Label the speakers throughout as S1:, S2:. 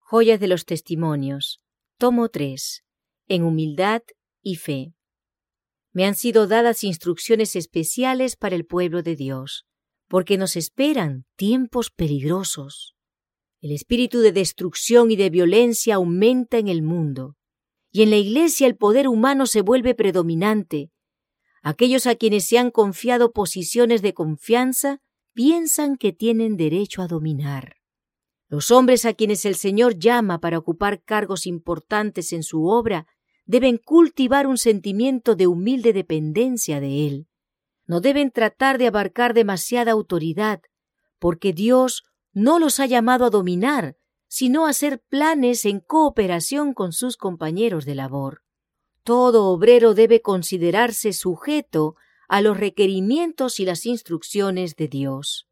S1: Joyas de los Testimonios, tomo 3, en humildad y fe. Me han sido dadas instrucciones especiales para el pueblo de Dios, porque nos esperan tiempos peligrosos. El espíritu de destrucción y de violencia aumenta en el mundo, y en la Iglesia el poder humano se vuelve predominante. Aquellos a quienes se han confiado posiciones de confianza piensan que tienen derecho a dominar. Los hombres a quienes el Señor llama para ocupar cargos importantes en su obra deben cultivar un sentimiento de humilde dependencia de Él. No deben tratar de abarcar demasiada autoridad, porque Dios no los ha llamado a dominar, sino a hacer planes en cooperación con sus compañeros de labor. Todo obrero debe considerarse sujeto a los requerimientos y las instrucciones de Dios.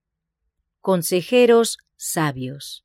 S1: Consejeros sabios.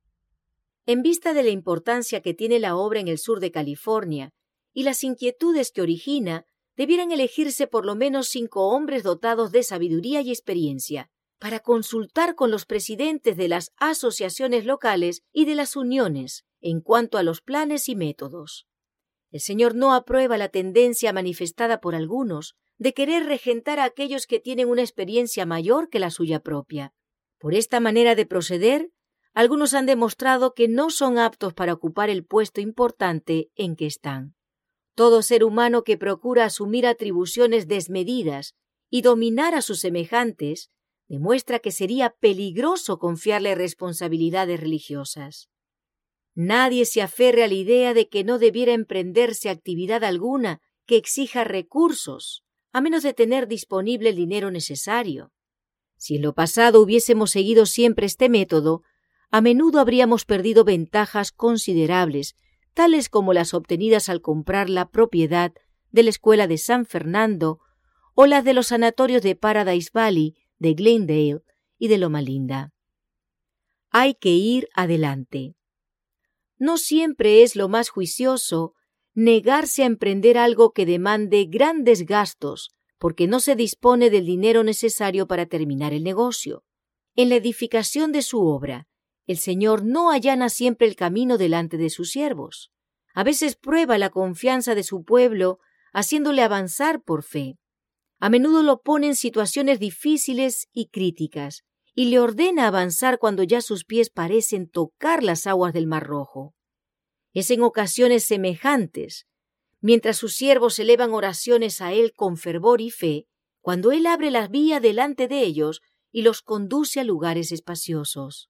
S1: En vista de la importancia que tiene la obra en el sur de California y las inquietudes que origina, debieran elegirse por lo menos 5 hombres dotados de sabiduría y experiencia para consultar con los presidentes de las asociaciones locales y de las uniones en cuanto a los planes y métodos. El Señor no aprueba la tendencia manifestada por algunos de querer regentar a aquellos que tienen una experiencia mayor que la suya propia. Por esta manera de proceder, algunos han demostrado que no son aptos para ocupar el puesto importante en que están. Todo ser humano que procura asumir atribuciones desmedidas y dominar a sus semejantes demuestra que sería peligroso confiarle responsabilidades religiosas. Nadie se aferre a la idea de que no debiera emprenderse actividad alguna que exija recursos, a menos de tener disponible el dinero necesario. Si en lo pasado hubiésemos seguido siempre este método, a menudo habríamos perdido ventajas considerables, tales como las obtenidas al comprar la propiedad de la Escuela de San Fernando o las de los sanatorios de Paradise Valley, de Glendale y de Loma Linda. Hay que ir adelante. No siempre es lo más juicioso negarse a emprender algo que demande grandes gastos, porque no se dispone del dinero necesario para terminar el negocio. En la edificación de su obra, el Señor no allana siempre el camino delante de sus siervos. A veces prueba la confianza de su pueblo, haciéndole avanzar por fe. A menudo lo pone en situaciones difíciles y críticas, y le ordena avanzar cuando ya sus pies parecen tocar las aguas del Mar Rojo. Es en ocasiones semejantes, mientras sus siervos elevan oraciones a Él con fervor y fe, cuando Él abre la vía delante de ellos y los conduce a lugares espaciosos.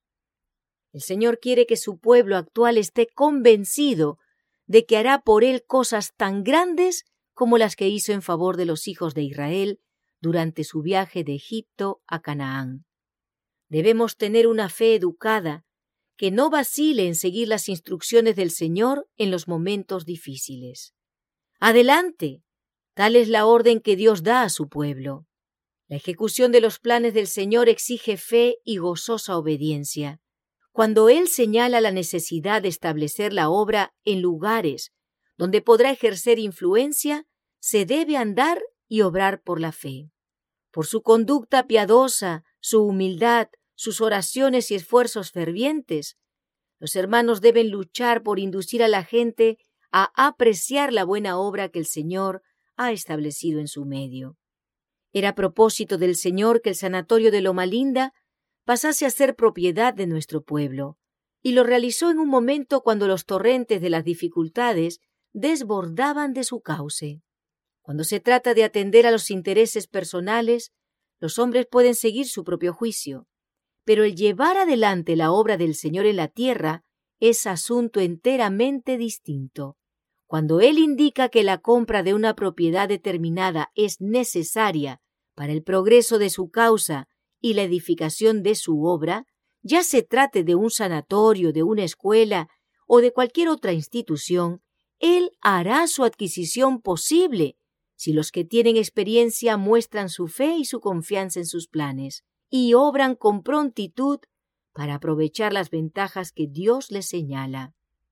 S1: El Señor quiere que su pueblo actual esté convencido de que hará por Él cosas tan grandes como las que hizo en favor de los hijos de Israel durante su viaje de Egipto a Canaán. Debemos tener una fe educada, que no vacile en seguir las instrucciones del Señor en los momentos difíciles. ¡Adelante! Tal es la orden que Dios da a su pueblo. La ejecución de los planes del Señor exige fe y gozosa obediencia. Cuando Él señala la necesidad de establecer la obra en lugares donde podrá ejercer influencia, se debe andar y obrar por la fe. Por su conducta piadosa, su humildad, sus oraciones y esfuerzos fervientes, los hermanos deben luchar por inducir a la gente a apreciar la buena obra que el Señor ha establecido en su medio. Era propósito del Señor que el sanatorio de Loma Linda pasase a ser propiedad de nuestro pueblo, y lo realizó en un momento cuando los torrentes de las dificultades desbordaban de su cauce. Cuando se trata de atender a los intereses personales, los hombres pueden seguir su propio juicio, pero el llevar adelante la obra del Señor en la tierra es asunto enteramente distinto. Cuando Él indica que la compra de una propiedad determinada es necesaria para el progreso de su causa y la edificación de su obra, ya se trate de un sanatorio, de una escuela o de cualquier otra institución, Él hará su adquisición posible si los que tienen experiencia muestran su fe y su confianza en sus planes y obran con prontitud para aprovechar las ventajas que Dios les señala.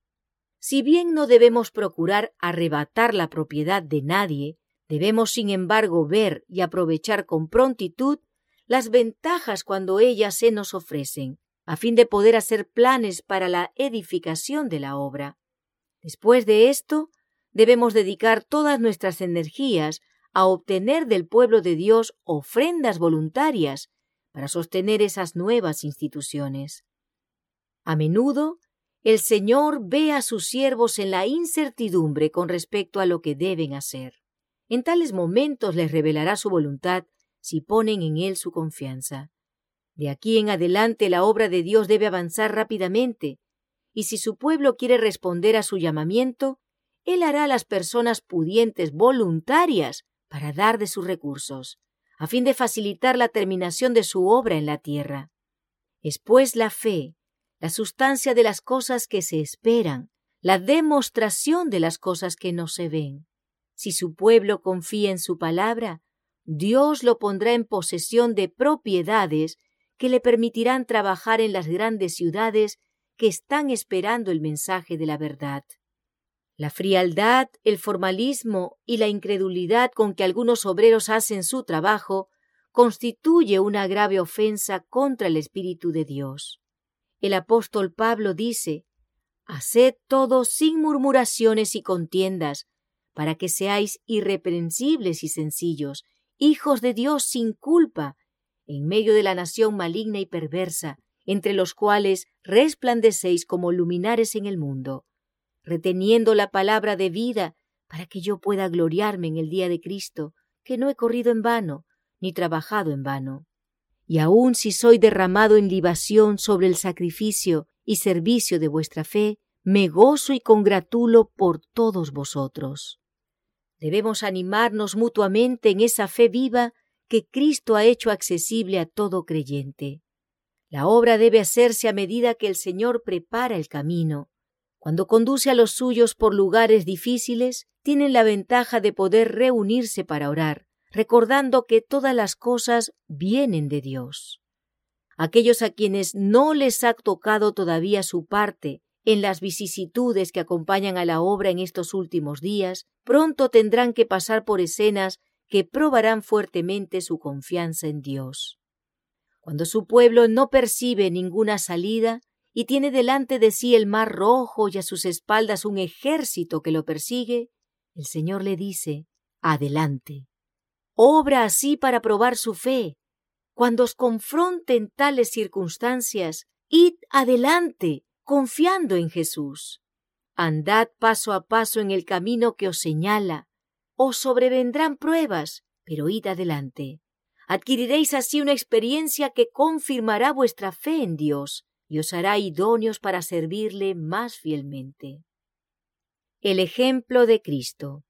S1: Si bien no debemos procurar arrebatar la propiedad de nadie, debemos sin embargo ver y aprovechar con prontitud las ventajas cuando ellas se nos ofrecen. a fin de poder hacer planes para la edificación de la obra. Después de esto, debemos dedicar todas nuestras energías a obtener del pueblo de Dios ofrendas voluntarias para sostener esas nuevas instituciones. A menudo, el Señor ve a sus siervos en la incertidumbre con respecto a lo que deben hacer. En tales momentos les revelará su voluntad si ponen en Él su confianza. De aquí en adelante la obra de Dios debe avanzar rápidamente, y si su pueblo quiere responder a su llamamiento, Él hará a las personas pudientes voluntarias para dar de sus recursos, a fin de facilitar la terminación de su obra en la tierra. Es pues la fe, la sustancia de las cosas que se esperan, la demostración de las cosas que no se ven. Si su pueblo confía en su palabra, Dios lo pondrá en posesión de propiedades que le permitirán trabajar en las grandes ciudades que están esperando el mensaje de la verdad. La frialdad, el formalismo y la incredulidad con que algunos obreros hacen su trabajo constituye una grave ofensa contra el Espíritu de Dios. El apóstol Pablo dice: «Haced todo sin murmuraciones y contiendas, para que seáis irreprensibles y sencillos, hijos de Dios sin culpa, en medio de la nación maligna y perversa, entre los cuales resplandecéis como luminares en el mundo, reteniendo la palabra de vida, para que yo pueda gloriarme en el día de Cristo, que no he corrido en vano, ni trabajado en vano. Y aun si soy derramado en libación sobre el sacrificio y servicio de vuestra fe, me gozo y congratulo por todos vosotros». Debemos animarnos mutuamente en esa fe viva que Cristo ha hecho accesible a todo creyente. La obra debe hacerse a medida que el Señor prepara el camino. Cuando conduce a los suyos por lugares difíciles, tienen la ventaja de poder reunirse para orar, recordando que todas las cosas vienen de Dios. Aquellos a quienes no les ha tocado todavía su parte en las vicisitudes que acompañan a la obra en estos últimos días, pronto tendrán que pasar por escenas que probarán fuertemente su confianza en Dios. Cuando su pueblo no percibe ninguna salida y tiene delante de sí el mar rojo y a sus espaldas un ejército que lo persigue, el Señor le dice: «Adelante». Obra así para probar su fe. Cuando os confronten tales circunstancias, id adelante, confiando en Jesús. Andad paso a paso en el camino que os señala. Os sobrevendrán pruebas, pero id adelante. Adquiriréis así una experiencia que confirmará vuestra fe en Dios y os hará idóneos para servirle más fielmente. El ejemplo de Cristo.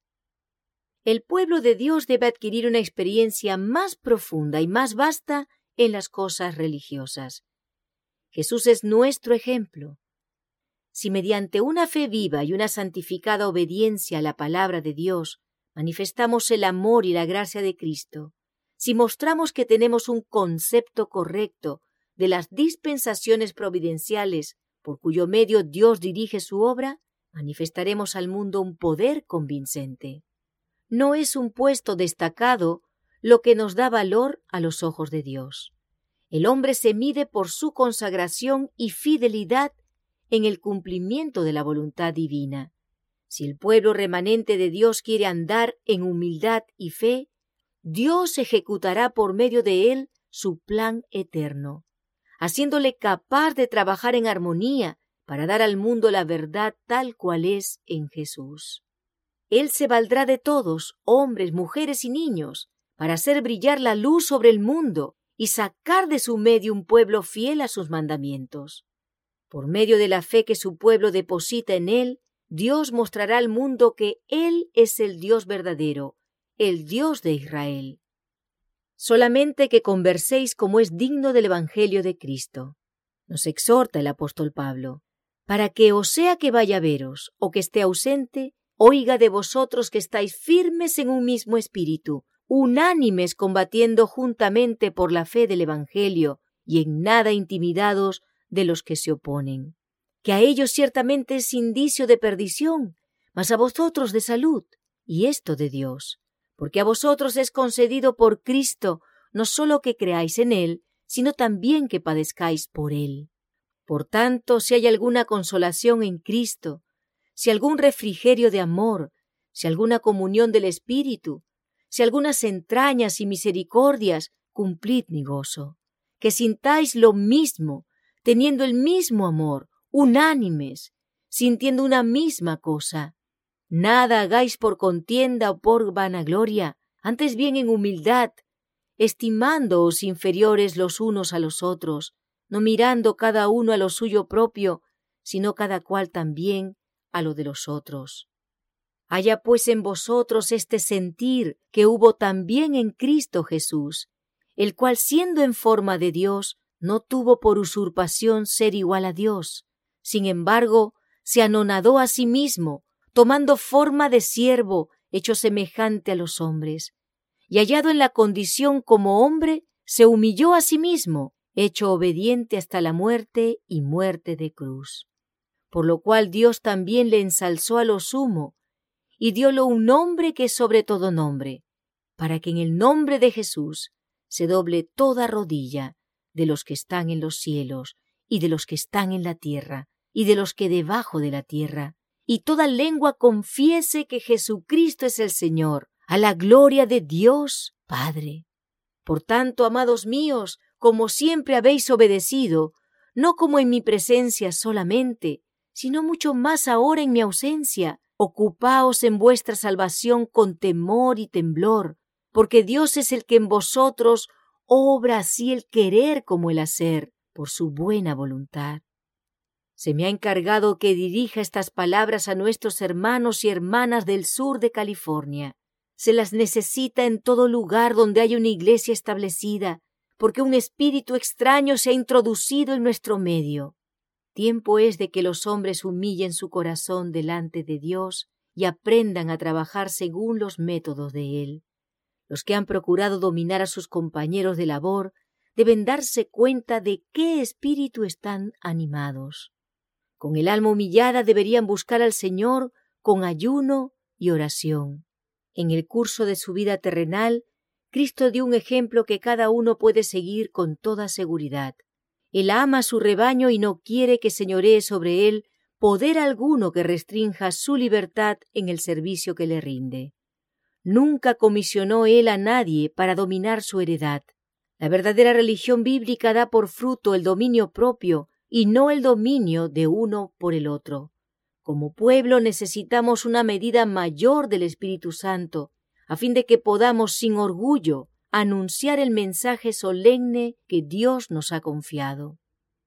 S1: El pueblo de Dios debe adquirir una experiencia más profunda y más vasta en las cosas religiosas. Jesús es nuestro ejemplo. Si mediante una fe viva y una santificada obediencia a la palabra de Dios manifestamos el amor y la gracia de Cristo, si mostramos que tenemos un concepto correcto de las dispensaciones providenciales por cuyo medio Dios dirige su obra, manifestaremos al mundo un poder convincente. No es un puesto destacado lo que nos da valor a los ojos de Dios. El hombre se mide por su consagración y fidelidad en el cumplimiento de la voluntad divina. Si el pueblo remanente de Dios quiere andar en humildad y fe, Dios ejecutará por medio de él su plan eterno, haciéndole capaz de trabajar en armonía para dar al mundo la verdad tal cual es en Jesús. Él se valdrá de todos, hombres, mujeres y niños, para hacer brillar la luz sobre el mundo y sacar de su medio un pueblo fiel a sus mandamientos. Por medio de la fe que su pueblo deposita en él, Dios mostrará al mundo que Él es el Dios verdadero, el Dios de Israel. Solamente que converséis como es digno del Evangelio de Cristo, nos exhorta el apóstol Pablo, para que o sea que vaya a veros o que esté ausente, oiga de vosotros que estáis firmes en un mismo espíritu, unánimes combatiendo juntamente por la fe del Evangelio y en nada intimidados de los que se oponen. Que a ellos ciertamente es indicio de perdición, mas a vosotros de salud, y esto de Dios, porque a vosotros es concedido por Cristo no solo que creáis en Él, sino también que padezcáis por Él, Por tanto, si hay alguna consolación en Cristo, si algún refrigerio de amor, si alguna comunión del Espíritu, si algunas entrañas y misericordias, cumplid mi gozo, que sintáis lo mismo, teniendo el mismo amor, unánimes, sintiendo una misma cosa. Nada hagáis por contienda o por vanagloria, antes bien en humildad, estimándoos inferiores los unos a los otros, no mirando cada uno a lo suyo propio, sino cada cual también a lo de los otros. Haya pues en vosotros este sentir que hubo también en Cristo Jesús, el cual siendo en forma de Dios, no tuvo por usurpación ser igual a Dios. Sin embargo, se anonadó a sí mismo, tomando forma de siervo, hecho semejante a los hombres. Y hallado en la condición como hombre, se humilló a sí mismo, hecho obediente hasta la muerte y muerte de cruz. Por lo cual Dios también le ensalzó a lo sumo, y dióle un nombre que es sobre todo nombre, para que en el nombre de Jesús se doble toda rodilla de los que están en los cielos, y de los que están en la tierra, y de los que debajo de la tierra, y toda lengua confiese que Jesucristo es el Señor, a la gloria de Dios Padre. Por tanto, amados míos, como siempre habéis obedecido, no como en mi presencia solamente, sino mucho más ahora en mi ausencia, ocupaos en vuestra salvación con temor y temblor, porque Dios es el que en vosotros obra así el querer como el hacer, por su buena voluntad. Se me ha encargado que dirija estas palabras a nuestros hermanos y hermanas del sur de California. Se las necesita en todo lugar donde haya una iglesia establecida, porque un espíritu extraño se ha introducido en nuestro medio. Tiempo es de que los hombres humillen su corazón delante de Dios y aprendan a trabajar según los métodos de Él. Los que han procurado dominar a sus compañeros de labor deben darse cuenta de qué espíritu están animados. Con el alma humillada deberían buscar al Señor con ayuno y oración. En el curso de su vida terrenal, Cristo dio un ejemplo que cada uno puede seguir con toda seguridad. Él ama a su rebaño y no quiere que señoree sobre él poder alguno que restrinja su libertad en el servicio que le rinde. Nunca comisionó él a nadie para dominar su heredad. La verdadera religión bíblica da por fruto el dominio propio y no el dominio de uno por el otro. Como pueblo necesitamos una medida mayor del Espíritu Santo, a fin de que podamos sin orgullo anunciar el mensaje solemne que Dios nos ha confiado.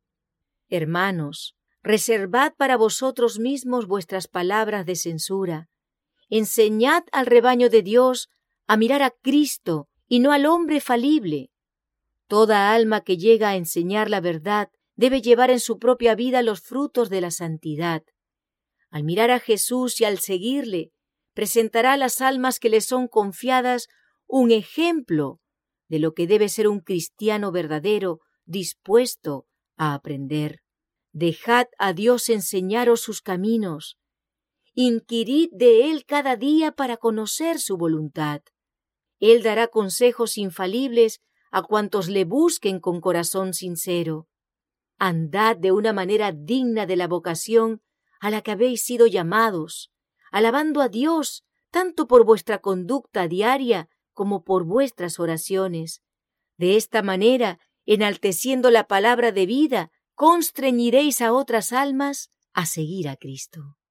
S1: Hermanos, reservad para vosotros mismos vuestras palabras de censura. Enseñad al rebaño de Dios a mirar a Cristo y no al hombre falible. Toda alma que llega a enseñar la verdad debe llevar en su propia vida los frutos de la santidad. Al mirar a Jesús y al seguirle, presentará a las almas que le son confiadas un ejemplo de lo que debe ser un cristiano verdadero dispuesto a aprender. Dejad a Dios enseñaros sus caminos. Inquirid de Él cada día para conocer su voluntad. Él dará consejos infalibles a cuantos le busquen con corazón sincero. Andad de una manera digna de la vocación a la que habéis sido llamados, alabando a Dios tanto por vuestra conducta diaria como por vuestras oraciones. De esta manera, enalteciendo la palabra de vida, constreñiréis a otras almas a seguir a Cristo.